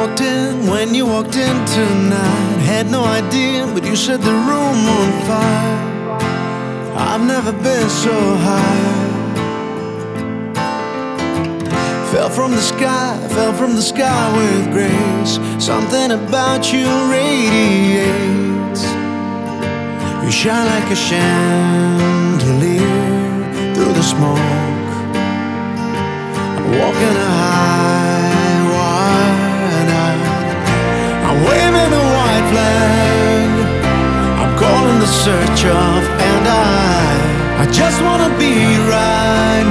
when you walked in tonight. Had no idea, but you set the room on fire. I've never been so high. Fell from the sky with grace. Something about you radiates. You shine like a chandelier through the smoke. I'm walking a high wide. I'm waving a white flag. I'm calling the search of, and I just wanna be right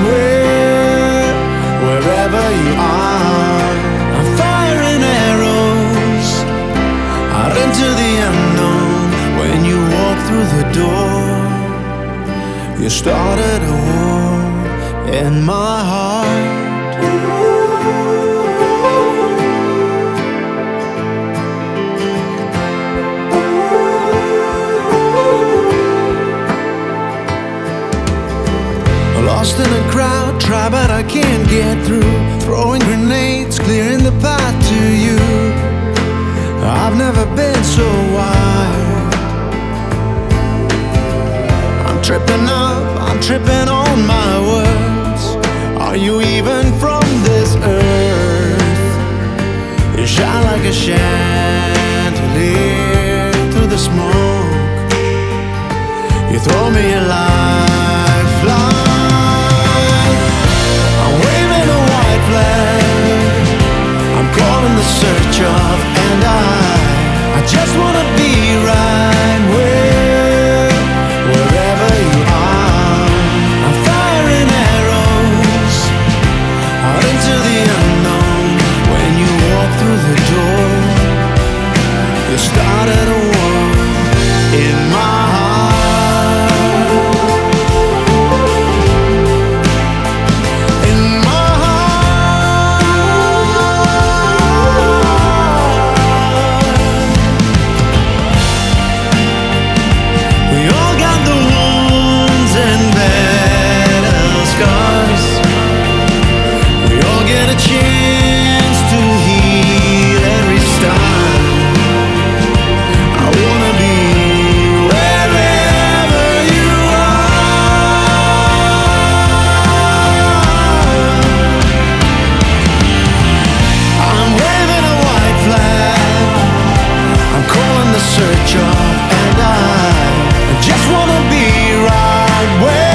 wherever you are. I'm firing arrows out into the unknown. When you walk through the door, you started a war in my heart. Lost in a crowd, try but I can't get through. Throwing grenades, clearing the path to you. I've never been so wild. I'm tripping up, I'm tripping on my words. Are you even from this earth? You shine like a chandelier through the smoke. You throw me a lifeline. I'm calling the search of, and I just wanna be right wherever you are. I'm firing arrows out into the unknown. When you walk through the door, you started a war in my search of, and I just wanna be right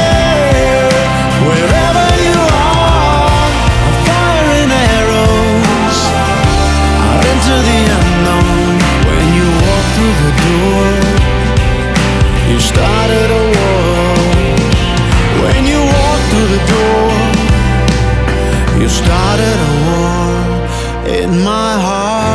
wherever you are. I'm firing arrows out into the unknown. When you walk through the door, you started a war. When you walk through the door, you started a war in my heart.